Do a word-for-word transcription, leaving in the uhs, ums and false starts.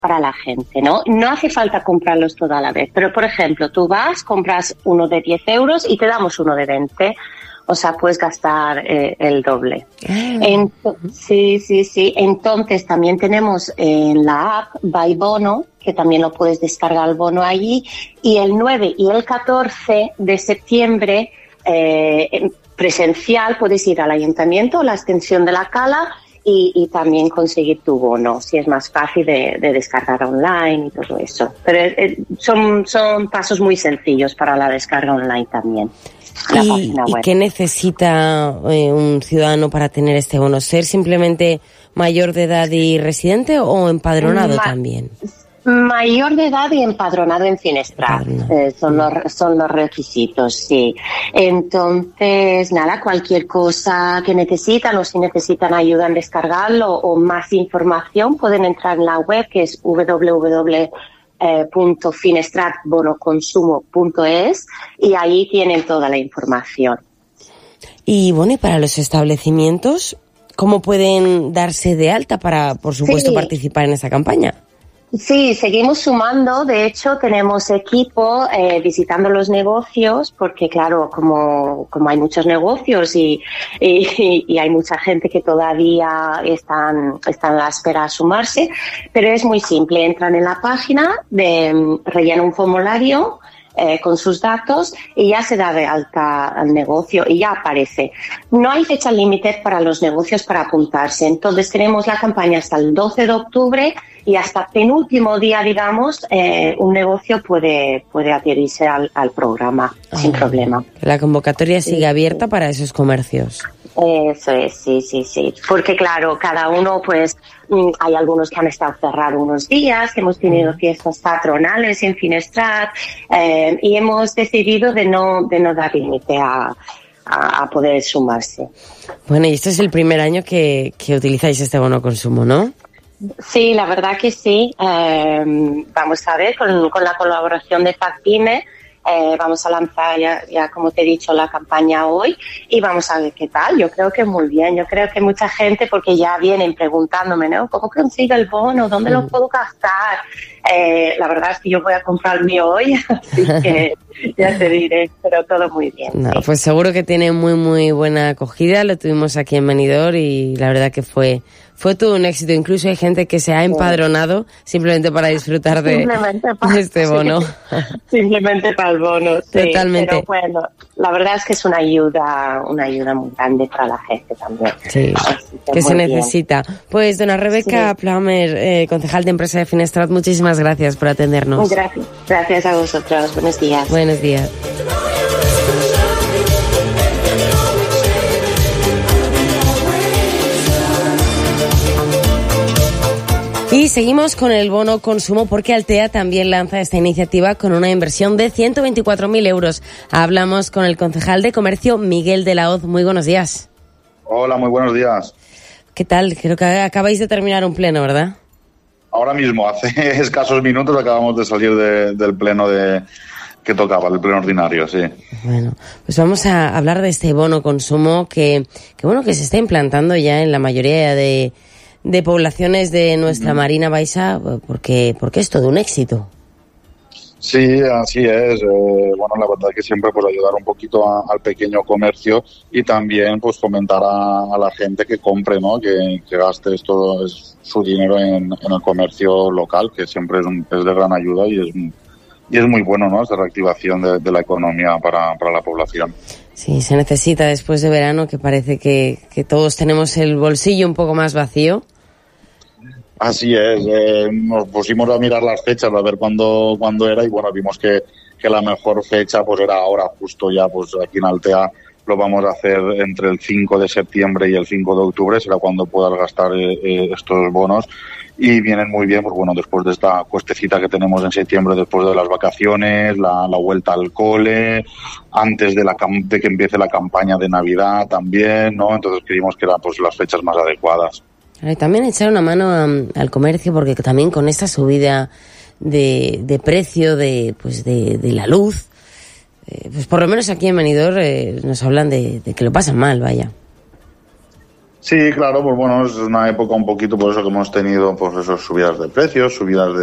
para la gente, ¿no? No hace falta comprarlos toda a la vez, pero por ejemplo, tú vas, compras uno de diez euros y te damos uno de veinte. O sea, puedes gastar eh, el doble. Ent- sí, sí, sí. Entonces también tenemos en la app Buy Bono, que también lo puedes descargar el bono allí. Y el nueve y el catorce de septiembre, eh, presencial, puedes ir al ayuntamiento, la extensión de la Cala, y, y también conseguir tu bono, si es más fácil de, de descargar online y todo eso. Pero eh, son, son pasos muy sencillos para la descarga online también. ¿Y, ¿Y qué necesita eh, un ciudadano para tener este bono? ¿Ser simplemente mayor de edad y residente o empadronado Ma- también? Mayor de edad y empadronado en Finestrat. Eh, son, los, son los requisitos, sí. Entonces, nada, cualquier cosa que necesitan o si necesitan ayuda en descargarlo o más información, pueden entrar en la web que es doble u doble u doble u punto finestrat bono consumo punto es y ahí tienen toda la información. Y bueno, y para los establecimientos, ¿cómo pueden darse de alta para, por supuesto, sí. participar en esta campaña? Sí, seguimos sumando. De hecho, tenemos equipo eh, visitando los negocios, porque claro, como, como hay muchos negocios y, y, y hay mucha gente que todavía están, están a la espera de sumarse, pero es muy simple. Entran en la página, de, rellenan un formulario eh, con sus datos y ya se da de alta al negocio y ya aparece. No hay fecha límite para los negocios para apuntarse. Entonces tenemos la campaña hasta el doce de octubre y hasta penúltimo día, digamos, eh, un negocio puede, puede adherirse al, al programa ah, sin problema. La convocatoria sigue sí, abierta sí. para esos comercios. Eso es, sí, sí, sí. Porque claro, cada uno, pues, hay algunos que han estado cerrados unos días, que hemos tenido fiestas patronales en Finestrat, eh, y hemos decidido de no, de no dar límite a, a, a poder sumarse. Bueno, y este es el primer año que, que utilizáis este bono consumo, ¿no? Sí, la verdad que sí. Eh, vamos a ver, con, con la colaboración de FACPYME, eh, vamos a lanzar ya, ya, como te he dicho, la campaña hoy y vamos a ver qué tal. Yo creo que muy bien. Yo creo que mucha gente, porque ya vienen preguntándome, ¿no? ¿Cómo consigo el bono? ¿Dónde lo puedo gastar? Eh, la verdad es que yo voy a comprar el mío hoy, así que ya te diré, pero todo muy bien. No, sí. Pues seguro que tiene muy, muy buena acogida. Lo tuvimos aquí en Benidorm y la verdad que fue... Fue todo un éxito. Incluso hay gente que se ha empadronado simplemente para disfrutar de, para, de este bono. Sí, simplemente para el bono. Sí, totalmente. Pero bueno, la verdad es que es una ayuda, una ayuda muy grande para la gente también. Sí, que, que se bien. necesita. Pues dona Rebeca sí. Plamer, eh, concejal de empresa de Finestrat, muchísimas gracias por atendernos. Gracias, gracias a vosotros. Buenos días. Buenos días. Y seguimos con el bono consumo porque Altea también lanza esta iniciativa con una inversión de ciento veinticuatro mil euros. Hablamos con el concejal de Comercio, Miguel de la Hoz. Muy buenos días. Hola, muy buenos días. ¿Qué tal? Creo que acabáis de terminar un pleno, ¿verdad? Ahora mismo, hace escasos minutos acabamos de salir de, del pleno de que tocaba, del pleno ordinario, sí. Bueno, pues vamos a hablar de este bono consumo que, que bueno, que se está implantando ya en la mayoría de... de poblaciones de nuestra Marina Baixa, porque, porque es todo un éxito. Sí, así es. Eh, bueno, la verdad que siempre pues ayudar un poquito a, al pequeño comercio y también pues fomentar a, a la gente que compre, ¿no? Que, que gaste todo es, su dinero en, en el comercio local, que siempre es, un, es de gran ayuda y es, y es muy bueno, ¿no? Esta reactivación de, de la economía para, para la población. Sí, se necesita después de verano, que parece que, que todos tenemos el bolsillo un poco más vacío. Así es, eh, nos pusimos a mirar las fechas, a ver cuándo, cuándo era y bueno, vimos que, que la mejor fecha pues era ahora, justo ya pues aquí en Altea lo vamos a hacer entre el cinco de septiembre y el cinco de octubre, será cuando puedas gastar eh, estos bonos y vienen muy bien, pues bueno, después de esta cuestecita que tenemos en septiembre, después de las vacaciones, la, la vuelta al cole, antes de, la, de que empiece la campaña de Navidad también, ¿no? Entonces creímos que eran pues las fechas más adecuadas. También echar una mano a, al comercio, porque también con esta subida de, de precio de, pues de, de la luz, eh, pues por lo menos aquí en Benidorm eh, nos hablan de, de que lo pasan mal, vaya. Sí, claro, pues bueno, es una época un poquito por eso que hemos tenido pues esos subidas de precios, subidas de